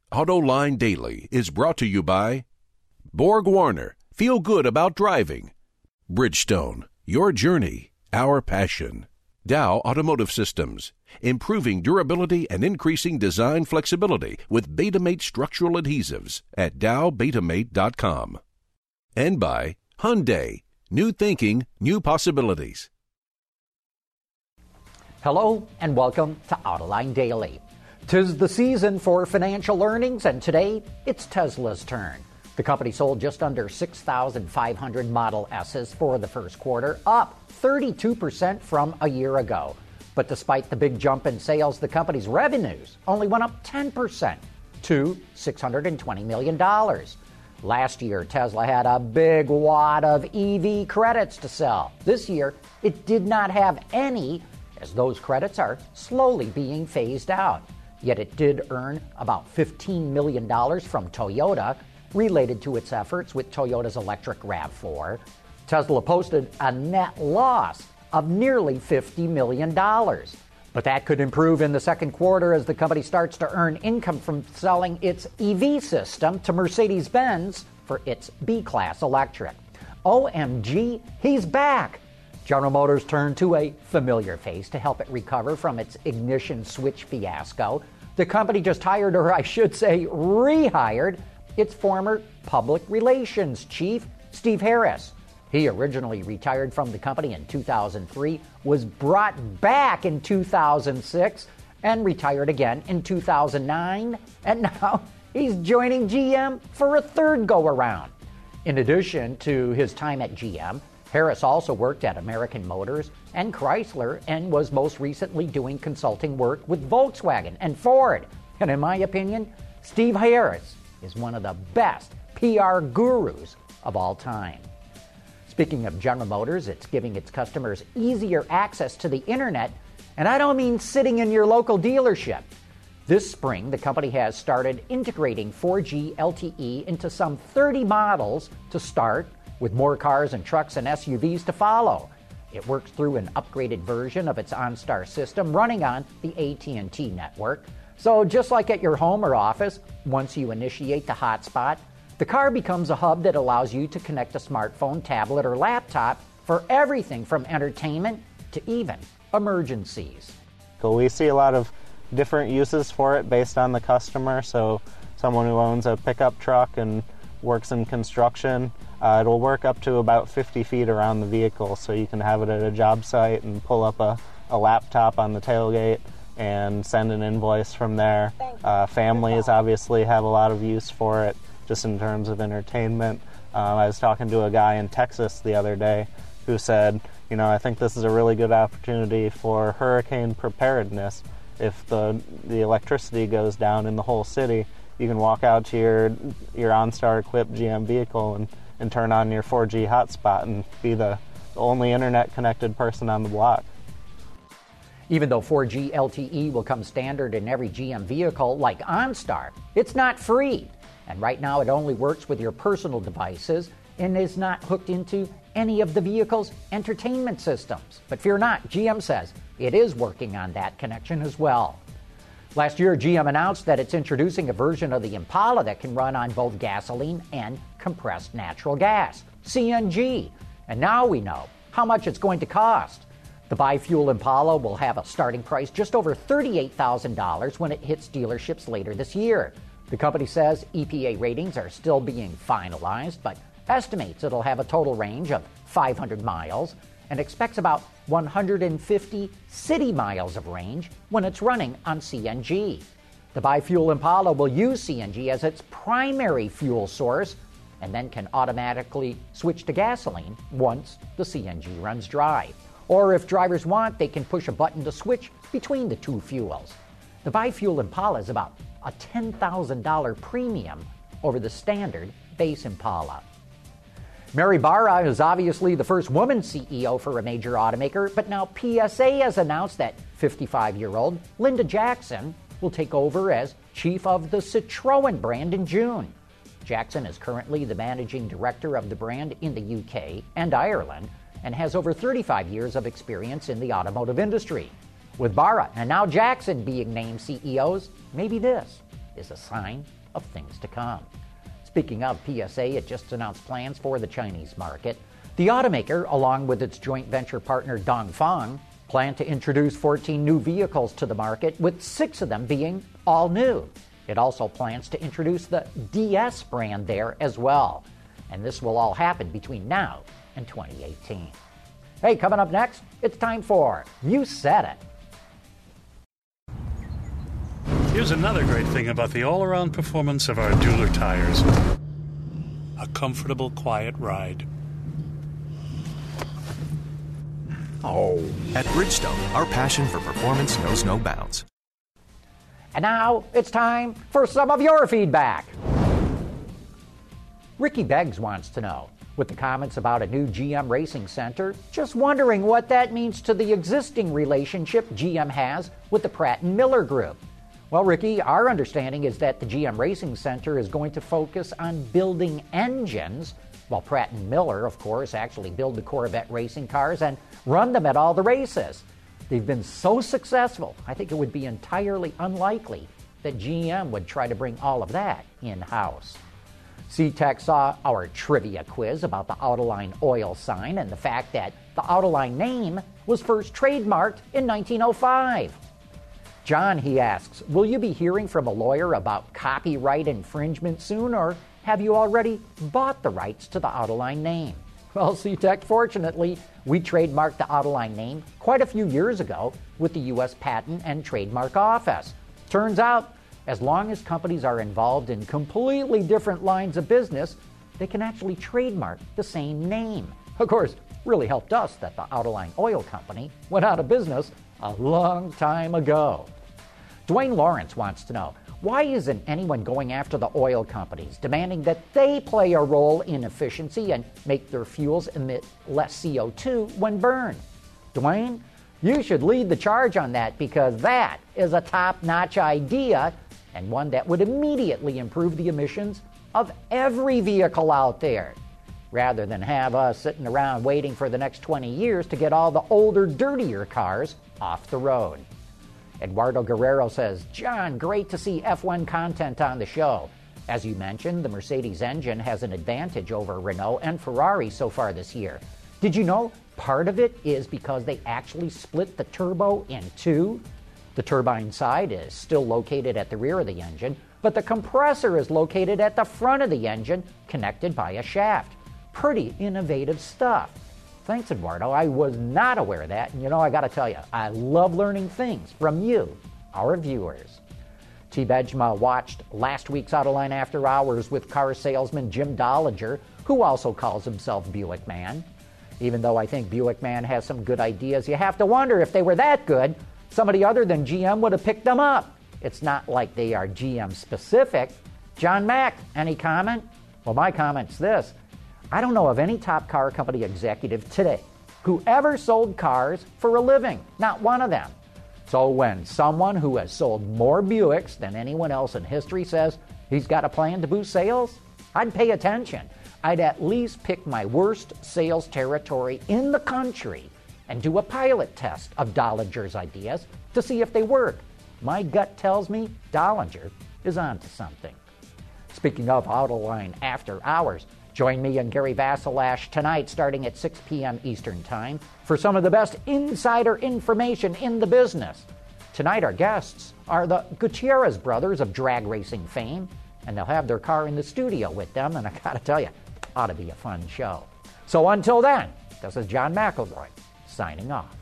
AutoLine Daily is brought to you by Borg Warner. Feel good about driving. Bridgestone. Your journey, our passion. Dow Automotive Systems. Improving durability and increasing design flexibility with Betamate structural adhesives at dowbetamate.com. And by Hyundai. New thinking, new possibilities. Hello and welcome to AutoLine Daily. 'Tis the season for financial earnings, and today it's Tesla's turn. The company sold just under 6,500 Model S's for the first quarter, up 32% from a year ago. But despite the big jump in sales, the company's revenues only went up 10% to $620 million. Last year, Tesla had a big wad of EV credits to sell. This year, it did not have any, as those credits are slowly being phased out. Yet it did earn about $15 million from Toyota related to its efforts with Toyota's electric RAV4. Tesla posted a net loss of nearly $50 million. But that could improve in the second quarter as the company starts to earn income from selling its EV system to Mercedes-Benz for its B-Class electric. OMG, he's back! General Motors turned to a familiar face to help it recover from its ignition switch fiasco. The company just hired, or I should say rehired, its former public relations chief, Steve Harris. He originally retired from the company in 2003, was brought back in 2006, and retired again in 2009, and now he's joining GM for a third go-around. In addition to his time at GM, Harris also worked at American Motors and Chrysler and was most recently doing consulting work with Volkswagen and Ford. And in my opinion, Steve Harris is one of the best PR gurus of all time. Speaking of General Motors, it's giving its customers easier access to the internet, and I don't mean sitting in your local dealership. This spring, the company has started integrating 4G LTE into some 30 models to start, with more cars and trucks and SUVs to follow. It works through an upgraded version of its OnStar system running on the AT&T network. So just like at your home or office, once you initiate the hotspot, the car becomes a hub that allows you to connect a smartphone, tablet, or laptop for everything from entertainment to even emergencies. So we see a lot of different uses for it based on the customer. So someone who owns a pickup truck and works in construction, it'll work up to about 50 feet around the vehicle, so you can have it at a job site and pull up a laptop on the tailgate and send an invoice from there. Families obviously have a lot of use for it, just in terms of entertainment. I was talking to a guy in Texas the other day who said, I think this is a really good opportunity for hurricane preparedness. If the electricity goes down in the whole city, you can walk out to your OnStar-equipped GM vehicle and turn on your 4G hotspot and be the only internet-connected person on the block. Even though 4G LTE will come standard in every GM vehicle like OnStar, it's not free. And right now it only works with your personal devices and is not hooked into any of the vehicle's entertainment systems. But fear not, GM says it is working on that connection as well. Last year, GM announced that it's introducing a version of the Impala that can run on both gasoline and compressed natural gas, CNG. And now we know how much it's going to cost. The bi-fuel Impala will have a starting price just over $38,000 when it hits dealerships later this year. The company says EPA ratings are still being finalized, but estimates it'll have a total range of 500 miles and expects about 150 city miles of range when it's running on CNG. The bi-fuel Impala will use CNG as its primary fuel source and then can automatically switch to gasoline once the CNG runs dry. Or if drivers want, they can push a button to switch between the two fuels. The bi-fuel Impala is about a $10,000 premium over the standard base Impala. Mary Barra is obviously the first woman CEO for a major automaker, but now PSA has announced that 55-year-old Linda Jackson will take over as chief of the Citroën brand in June. Jackson is currently the managing director of the brand in the UK and Ireland and has over 35 years of experience in the automotive industry. With Barra and now Jackson being named CEOs, maybe this is a sign of things to come. Speaking of PSA, it just announced plans for the Chinese market. The automaker, along with its joint venture partner Dongfeng, plan to introduce 14 new vehicles to the market, with 6 of them being all new. It also plans to introduce the DS brand there as well. And this will all happen between now and 2018. Hey, coming up next, it's time for You Said It. Here's another great thing about the all-around performance of our Dueler tires. A comfortable, quiet ride. Oh. At Bridgestone, our passion for performance knows no bounds. And now it's time for some of your feedback. Ricky Beggs wants to know, with the comments about a new GM Racing Center, just wondering what that means to the existing relationship GM has with the Pratt & Miller Group. Well, Ricky, our understanding is that the GM Racing Center is going to focus on building engines, while Pratt & Miller, of course, actually build the Corvette racing cars and run them at all the races. They've been so successful, I think it would be entirely unlikely that GM would try to bring all of that in-house. C-Tech saw our trivia quiz about the Autoline oil sign and the fact that the Autoline name was first trademarked in 1905. John, he asks, will you be hearing from a lawyer about copyright infringement soon, or have you already bought the rights to the Autoline name? Well, C-Tech, fortunately, we trademarked the Autoline name quite a few years ago with the U.S. Patent and Trademark Office. Turns out, as long as companies are involved in completely different lines of business, they can actually trademark the same name. Of course, really helped us that the Autoline Oil Company went out of business a long time ago. Dwayne Lawrence wants to know, why isn't anyone going after the oil companies, demanding that they play a role in efficiency and make their fuels emit less CO2 when burned? Dwayne, you should lead the charge on that, because that is a top-notch idea and one that would immediately improve the emissions of every vehicle out there, rather than have us sitting around waiting for the next 20 years to get all the older, dirtier cars off the road. Eduardo Guerrero says, John, great to see F1 content on the show. As you mentioned, the Mercedes engine has an advantage over Renault and Ferrari so far this year. Did you know part of it is because they actually split the turbo in two? The turbine side is still located at the rear of the engine, but the compressor is located at the front of the engine, connected by a shaft. Pretty innovative stuff. Thanks, Eduardo. I was not aware of that. And I got to tell you, I love learning things from you, our viewers. T. Bejma watched last week's Autoline After Hours with car salesman Jim Dollinger, who also calls himself Buick Man. Even though I think Buick Man has some good ideas, you have to wonder if they were that good, somebody other than GM would have picked them up. It's not like they are GM specific. John Mack, any comment? Well, my comment's this. I don't know of any top car company executive today who ever sold cars for a living. Not one of them. So when someone who has sold more Buicks than anyone else in history says he's got a plan to boost sales, I'd pay attention. I'd at least pick my worst sales territory in the country and do a pilot test of Dollinger's ideas to see if they work. My gut tells me Dollinger is onto something. Speaking of Autoline After Hours, join me and Gary Vasilash tonight starting at 6 p.m. Eastern Time for some of the best insider information in the business. Tonight our guests are the Gutierrez brothers of drag racing fame, and they'll have their car in the studio with them, and I gotta tell you, ought to be a fun show. So until then, this is John McElroy signing off.